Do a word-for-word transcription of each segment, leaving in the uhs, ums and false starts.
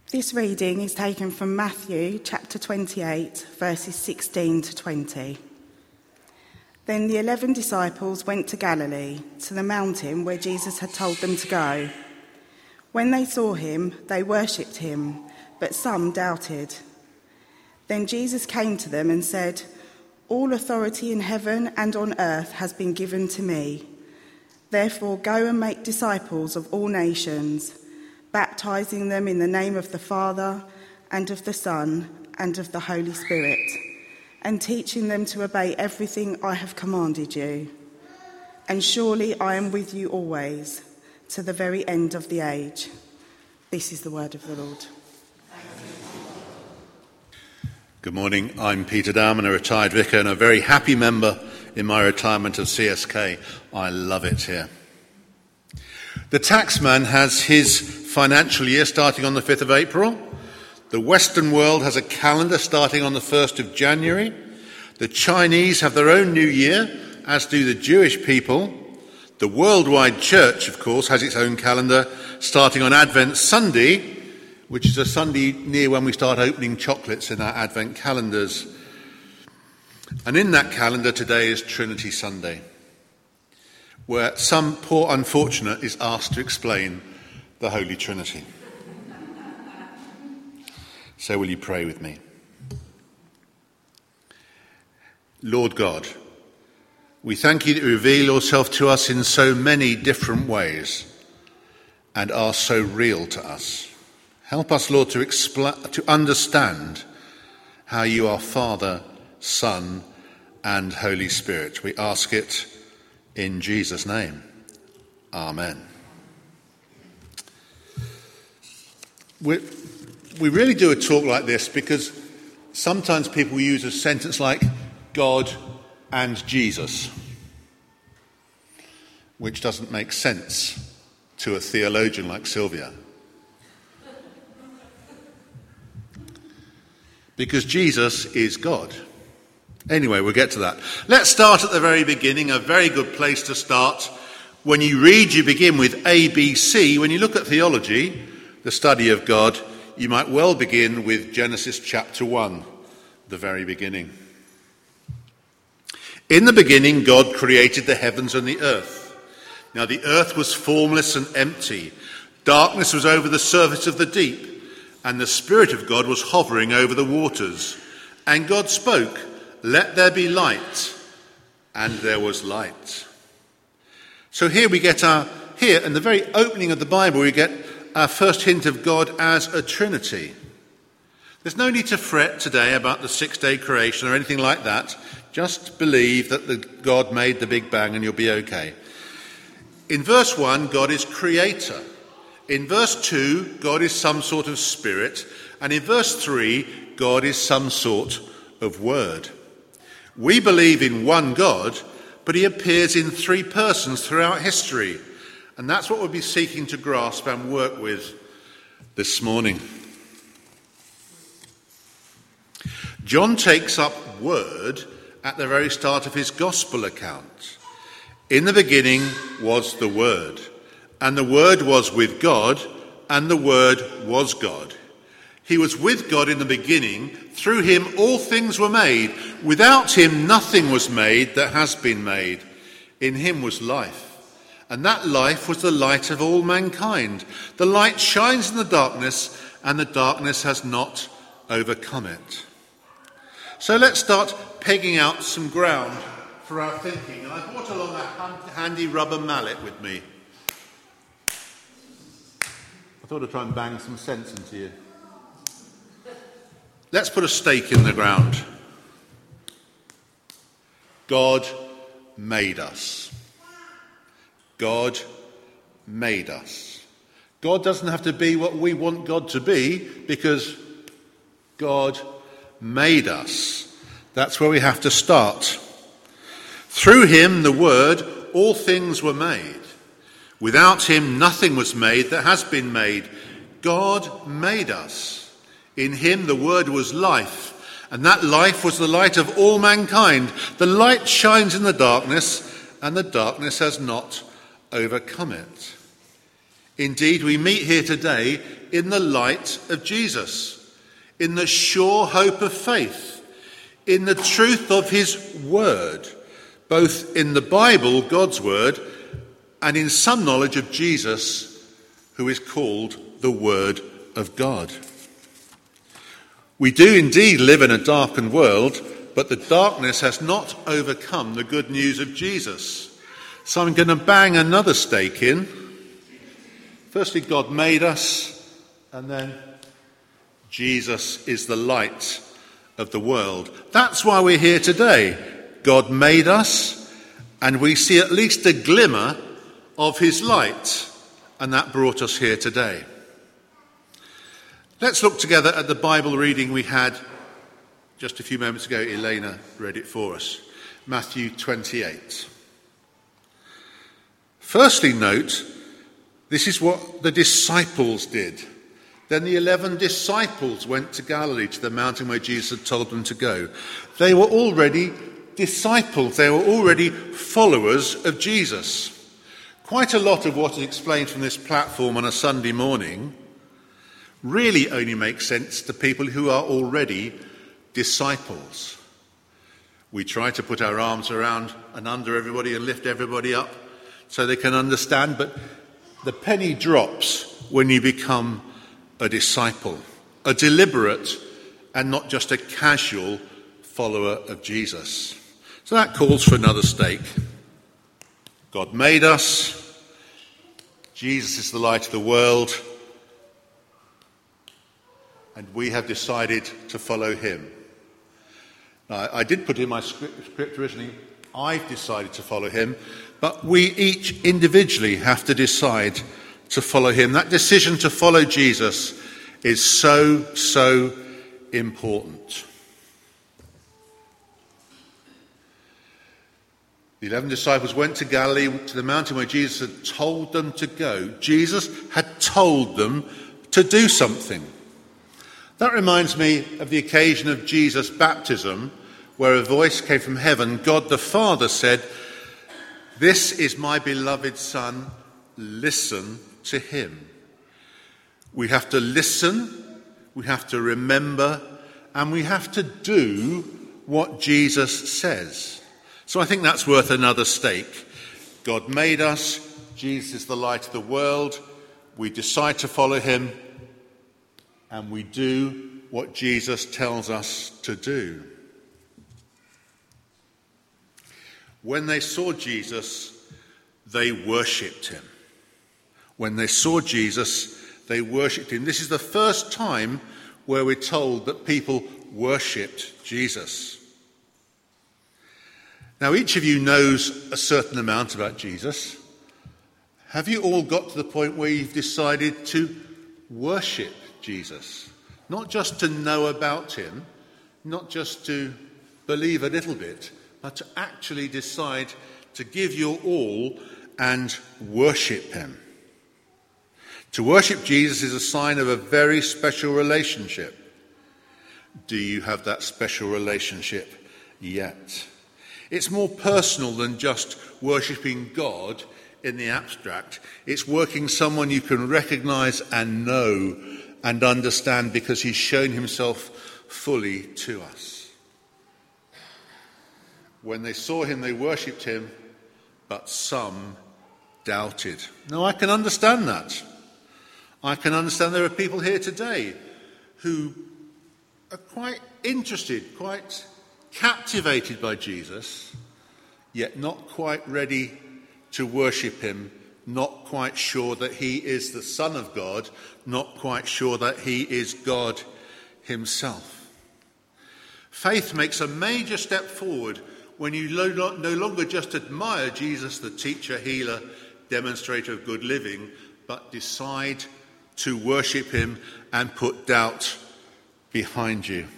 This reading is taken from Matthew chapter twenty-eight, verses sixteen to twenty. Then the eleven disciples went to Galilee, to the mountain where Jesus had told them to go. When they saw him, they worshipped him, but some doubted. Then Jesus came to them and said, "All authority in heaven and on earth has been given to me. Therefore go and make disciples of all nations, baptizing them in the name of the Father and of the Son and of the Holy Spirit, and teaching them to obey everything I have commanded you. And surely I am with you always, to the very end of the age." This is the word of the Lord. Good morning, I'm Peter Dowman, a retired vicar and a very happy member in my retirement of C S K. I love it here. The taxman has his financial year starting on the fifth of April. The Western world has a calendar starting on the first of January. The Chinese have their own new year, as do the Jewish people. The worldwide church, of course, has its own calendar starting on Advent Sunday, which is a Sunday near when we start opening chocolates in our Advent calendars. And in that calendar today is Trinity Sunday, where some poor unfortunate is asked to explain the Holy Trinity. So will you pray with me? Lord God, we thank you that you reveal yourself to us in so many different ways and are so real to us. Help us, Lord, to, expl- to understand how you are Father, Son, and Holy Spirit. We ask it in Jesus' name. Amen. We, we really do a talk like this because sometimes people use a sentence like God and Jesus, which doesn't make sense to a theologian like Sylvia. Because Jesus is God. Anyway, we'll get to that. Let's start at the very beginning, a very good place to start. When you read, you begin with A B C. When you look at theology, the study of God, you might well begin with Genesis chapter one, the very beginning. In the beginning, God created the heavens and the earth. Now the earth was formless and empty. Darkness was over the surface of the deep, and the Spirit of God was hovering over the waters. And God spoke, "Let there be light," and there was light. So here we get our, here in the very opening of the Bible, we get our first hint of God as a Trinity. There's no need to fret today about the six-day creation or anything like that. Just believe that the God made the Big Bang and you'll be okay. In verse one, God is creator. In verse two, God is some sort of spirit. And in verse three, God is some sort of word. We believe in one God, but he appears in three persons throughout history. And that's what we'll be seeking to grasp and work with this morning. John takes up word at the very start of his gospel account. In the beginning was the Word, and the Word was with God, and the Word was God. He was with God in the beginning. Through him all things were made. Without him nothing was made that has been made. In him was life, and that life was the light of all mankind. The light shines in the darkness, and the darkness has not overcome it. So let's start pegging out some ground for our thinking. And I brought along a handy rubber mallet with me. I thought I'd try and bang some sense into you. Let's put a stake in the ground. God made us. God made us. God doesn't have to be what we want God to be because God made us. That's where we have to start. Through him, the Word, all things were made. Without him, nothing was made that has been made. God made us. In him, the Word was life, and that life was the light of all mankind. The light shines in the darkness, and the darkness has not overcome it. Indeed, we meet here today in the light of Jesus, in the sure hope of faith, in the truth of his word, both in the Bible, God's word, and in some knowledge of Jesus, who is called the Word of God. We do indeed live in a darkened world, but the darkness has not overcome the good news of Jesus. So I'm going to bang another stake in. Firstly, God made us, and then Jesus is the light of the world. That's why we're here today. God made us, and we see at least a glimmer of his light, and that brought us here today. Let's look together at the Bible reading we had just a few moments ago. Elena read it for us. Matthew twenty-eight. Firstly, note, this is what the disciples did. Then the eleven disciples went to Galilee, to the mountain where Jesus had told them to go. They were already disciples. They were already followers of Jesus. Quite a lot of what is explained from this platform on a Sunday morning really only makes sense to people who are already disciples. We try to put our arms around and under everybody and lift everybody up so they can understand, but the penny drops when you become a disciple, a deliberate and not just a casual follower of Jesus. So that calls for another stake. God made us. Jesus is the light of the world. And we have decided to follow him. Now, I did put in my script, script originally, I've decided to follow him, but we each individually have to decide to follow him. That decision to follow Jesus is so, so important. The eleven disciples went to Galilee, to the mountain where Jesus had told them to go. Jesus had told them to do something. That reminds me of the occasion of Jesus' baptism, where a voice came from heaven. God the Father said, "This is my beloved Son, listen to him." We have to listen, we have to remember, and we have to do what Jesus says. So I think that's worth another stake. God made us. Jesus is the light of the world. We decide to follow him, and we do what Jesus tells us to do. When they saw Jesus, they worshipped him. When they saw Jesus, they worshipped him. This is the first time where we're told that people worshipped Jesus. Now, each of you knows a certain amount about Jesus. Have you all got to the point where you've decided to worship Jesus? Not just to know about him, not just to believe a little bit, but to actually decide to give your all and worship him. To worship Jesus is a sign of a very special relationship. Do you have that special relationship yet? It's more personal than just worshipping God in the abstract. It's working someone you can recognize and know and understand because he's shown himself fully to us. When they saw him, they worshipped him, but some doubted. Now, I can understand that. I can understand there are people here today who are quite interested, quite captivated by Jesus, yet not quite ready to worship him, not quite sure that he is the Son of God, not quite sure that he is God himself. Faith makes a major step forward when you no longer just admire Jesus, the teacher, healer, demonstrator of good living, but decide to worship him and put doubt behind you.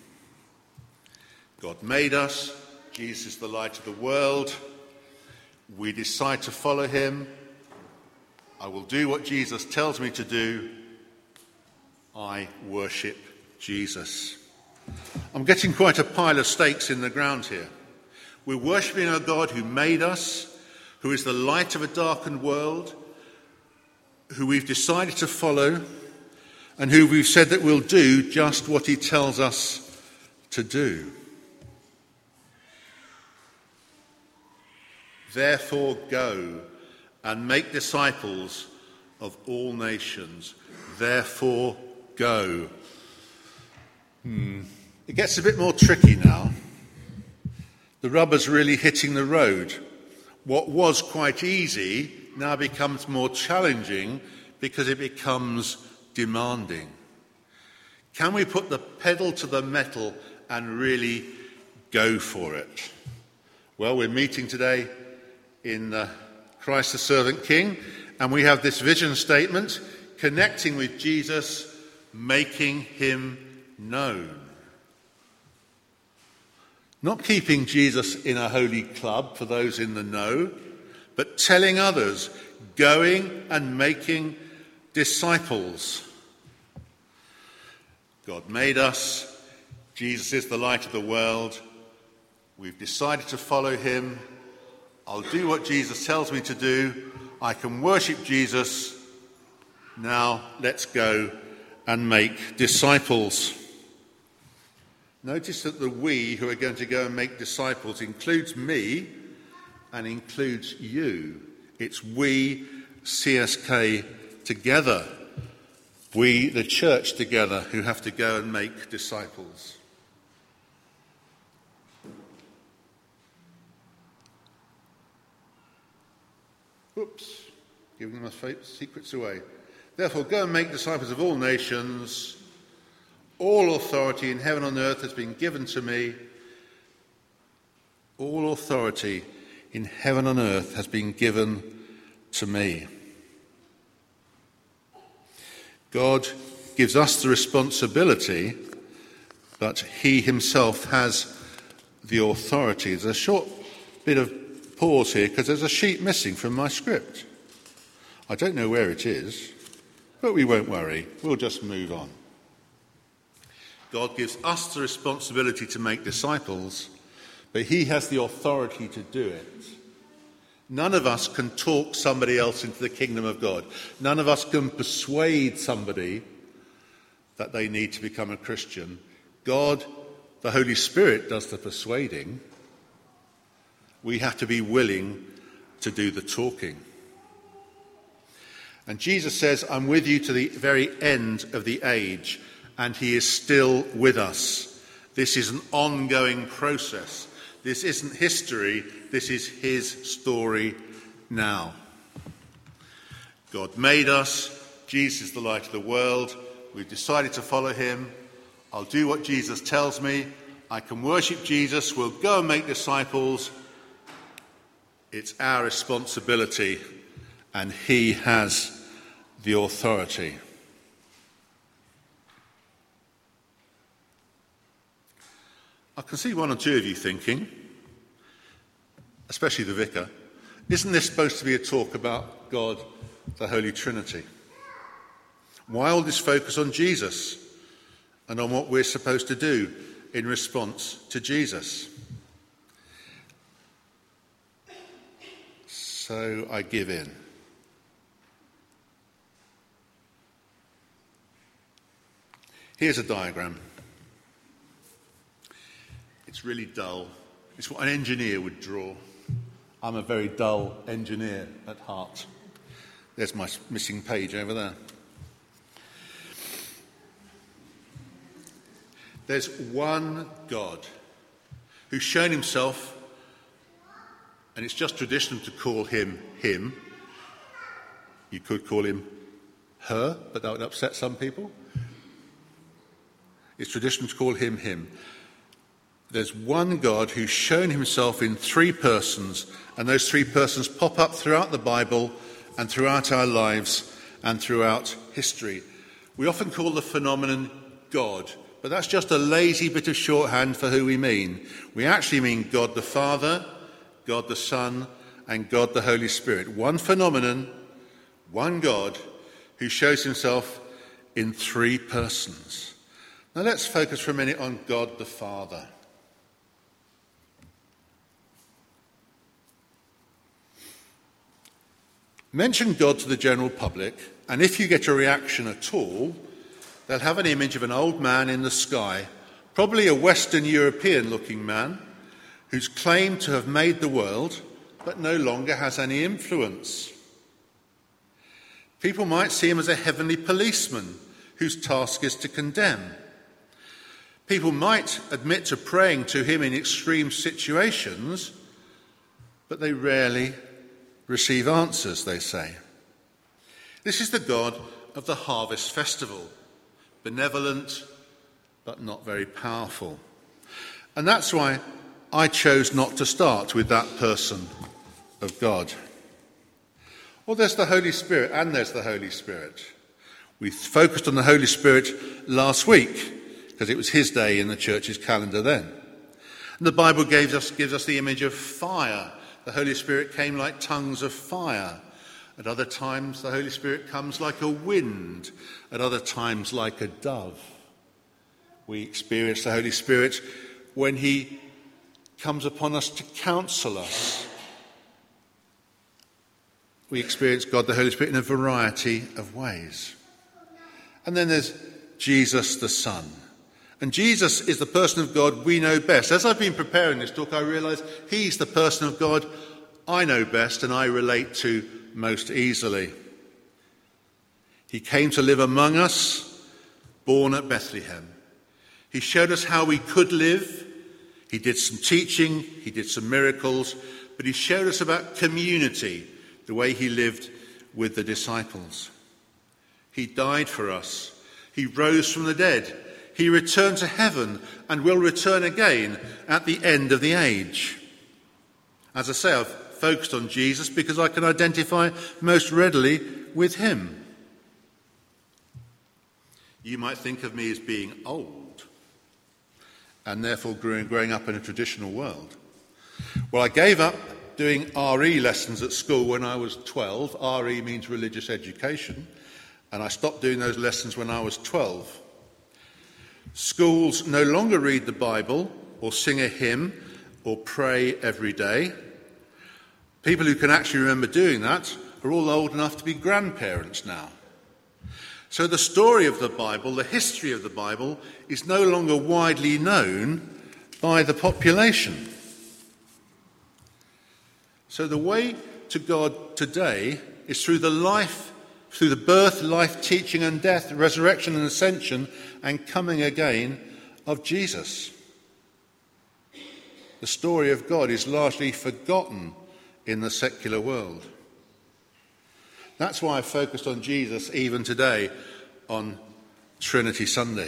God made us. Jesus is the light of the world. We decide to follow him. I will do what Jesus tells me to do. I worship Jesus. I'm getting quite a pile of stakes in the ground here. We're worshipping a God who made us, who is the light of a darkened world, who we've decided to follow and who we've said that we'll do just what he tells us to do. Therefore go and make disciples of all nations. Therefore go. Hmm. It gets a bit more tricky now. The rubber's really hitting the road. What was quite easy now becomes more challenging because it becomes demanding. Can we put the pedal to the metal and really go for it? Well, we're meeting today in uh, Christ the Servant King, and we have this vision statement, connecting with Jesus, making him known. Not keeping Jesus in a holy club for those in the know, but telling others, going and making disciples. God made us. Jesus is the light of the world. We've decided to follow him. I'll do what Jesus tells me to do. I can worship Jesus. Now let's go and make disciples. Notice that the we who are going to go and make disciples includes me and includes you. It's we, C S K, together. We, the church, together, who have to go and make disciples. Oops, giving my secrets away. Therefore, go and make disciples of all nations. All authority in heaven and earth has been given to me. All authority in heaven and earth has been given to me. God gives us the responsibility, but he himself has the authority. There's a short bit of pause here because there's a sheet missing from my script. I don't know where it is, but we won't worry. We'll just move on. God gives us the responsibility to make disciples, but he has the authority to do it. None of us can talk somebody else into the kingdom of God. None of us can persuade somebody that they need to become a Christian. God, the Holy Spirit, does the persuading. We have to be willing to do the talking. And Jesus says, I'm with you to the very end of the age. And he is still with us. This is an ongoing process. This isn't history. This is his story now. God made us. Jesus is the light of the world. We've decided to follow him. I'll do what Jesus tells me. I can worship Jesus. We'll go and make disciples. It's our responsibility, and he has the authority. I can see one or two of you thinking, especially the vicar, isn't this supposed to be a talk about God, the Holy Trinity? Why all this focus on Jesus and on what we're supposed to do in response to Jesus? So I give in. Here's a diagram. It's really dull. It's what an engineer would draw. I'm a very dull engineer at heart. There's my missing page over there. There's one God who's shown himself, and it's just tradition to call him him. You could call him her, but that would upset some people. It's tradition to call him him. There's one God who's shown himself in three persons, and those three persons pop up throughout the Bible and throughout our lives and throughout history. We often call the phenomenon God, but that's just a lazy bit of shorthand for who we mean. We actually mean God the Father, God the Son, and God the Holy Spirit. One phenomenon, one God, who shows himself in three persons. Now let's focus for a minute on God the Father. Mention God to the general public, And if you get a reaction at all, they'll have an image of an old man in the sky, probably a Western European-looking man, who's claimed to have made the world, but no longer has any influence. People might see him as a heavenly policeman whose task is to condemn. People might admit to praying to him in extreme situations, but they rarely receive answers, they say. This is the God of the Harvest Festival, benevolent but not very powerful. And that's why I chose not to start with that person of God. Well, there's the Holy Spirit, and there's the Holy Spirit. We focused on the Holy Spirit last week because it was his day in the church's calendar then. And the Bible gives us, gives us the image of fire. The Holy Spirit came like tongues of fire. At other times, the Holy Spirit comes like a wind. At other times, like a dove. We experience the Holy Spirit when he comes upon us to counsel us. We experience God, the Holy Spirit, in a variety of ways. And then there's Jesus the Son. And Jesus is the person of God we know best. As I've been preparing this talk, I realise he's the person of God I know best and I relate to most easily. He came to live among us, born at Bethlehem. He showed us how we could live. He did some teaching, he did some miracles, but he showed us about community, the way he lived with the disciples. He died for us. He rose from the dead. He returned to heaven and will return again at the end of the age. As I say, I've focused on Jesus because I can identify most readily with him. You might think of me as being old and therefore growing, growing up in a traditional world. Well, I gave up doing R E lessons at school when I was twelve. R E means religious education. And I stopped doing those lessons when I was twelve. Schools no longer read the Bible or sing a hymn or pray every day. People who can actually remember doing that are all old enough to be grandparents now. So the story of the Bible, the history of the Bible, is no longer widely known by the population. So the way to God today is through the life, through the birth, life, teaching and death, resurrection and ascension and coming again of Jesus. The story of God is largely forgotten in the secular world. That's why I focused on Jesus even today on Trinity Sunday.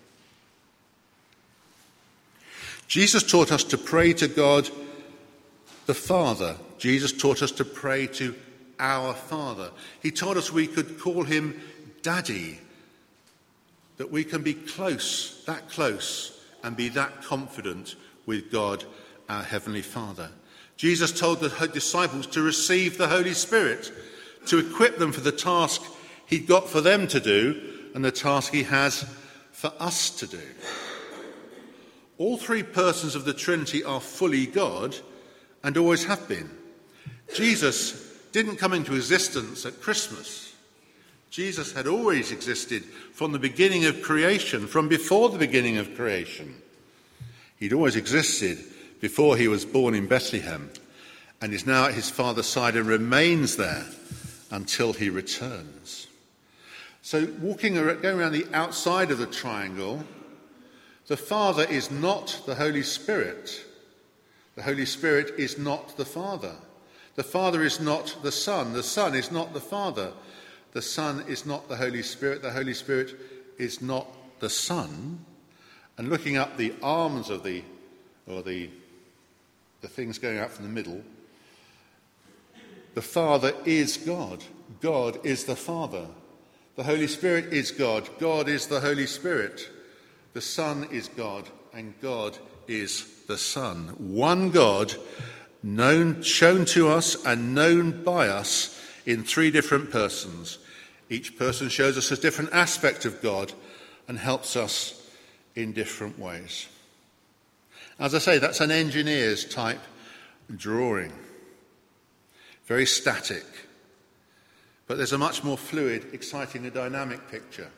Jesus taught us to pray to God the Father. Jesus taught us to pray to our Father. He taught us we could call him Daddy, that we can be close, that close, and be that confident with God, our Heavenly Father. Jesus told the disciples to receive the Holy Spirit, to equip them for the task he'd got for them to do and the task he has for us to do. All three persons of the Trinity are fully God and always have been. Jesus didn't come into existence at Christmas. Jesus had always existed from the beginning of creation, from before the beginning of creation. He'd always existed before he was born in Bethlehem and is now at his Father's side and remains there until he returns. So walking, going around the outside of the triangle, the Father is not the Holy Spirit. The Holy Spirit is not the Father. The Father is not the Son. The Son is not the Father. The Son is not the Holy Spirit. The Holy Spirit is not the Son. And looking up the arms of the, or the, the things going out from the middle, the Father is God. God is the Father. The Holy Spirit is God. God is the Holy Spirit. The Son is God, and God is the Son. One God, known, shown to us and known by us in three different persons. Each person shows us a different aspect of God and helps us in different ways. As I say, that's an engineer's type drawing. Very static. But there's a much more fluid, exciting and dynamic picture.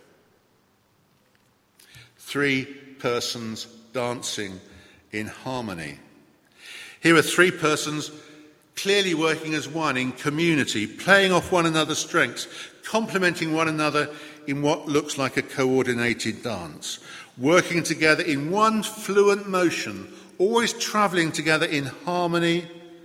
Three persons dancing in harmony. Here are three persons clearly working as one in community, playing off one another's strengths, complementing one another in what looks like a coordinated dance, working together in one fluent motion, always travelling together in harmony,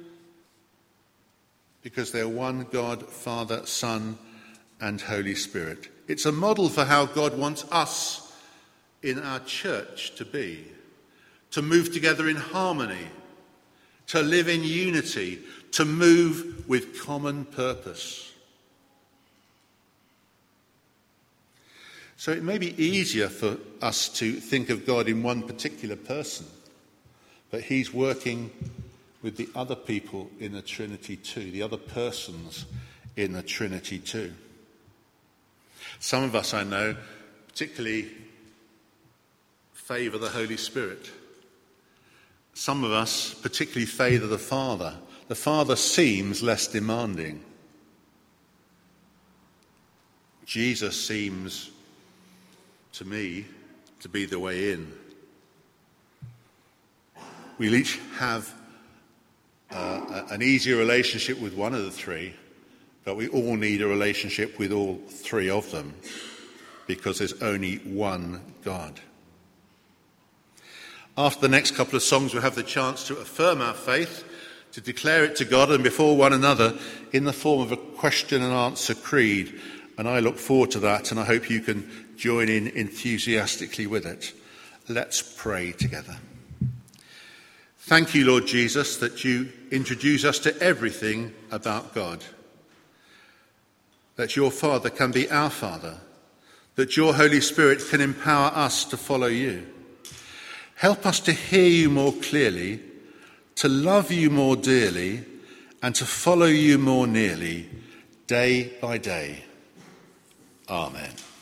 because they're one God, Father, Son, and Holy Spirit. It's a model for how God wants us in our church to be, to move together in harmony, to live in unity, to move with common purpose. So it may be easier for us to think of God in one particular person, but he's working with the other people in the Trinity too, the other persons in the Trinity too. Some of us, I know, particularly favour the Holy Spirit. Some of us particularly favour the Father. The Father seems less demanding. Jesus seems, to me, to be the way in. We'll each have uh, an easier relationship with one of the three, but we all need a relationship with all three of them, because there's only one God. After the next couple of songs, we'll have the chance to affirm our faith, to declare it to God and before one another in the form of a question and answer creed. And I look forward to that, and I hope you can join in enthusiastically with it. Let's pray together. Thank you, Lord Jesus, that you introduce us to everything about God. That your Father can be our Father. That your Holy Spirit can empower us to follow you. Help us to hear you more clearly, to love you more dearly, and to follow you more nearly, day by day. Amen.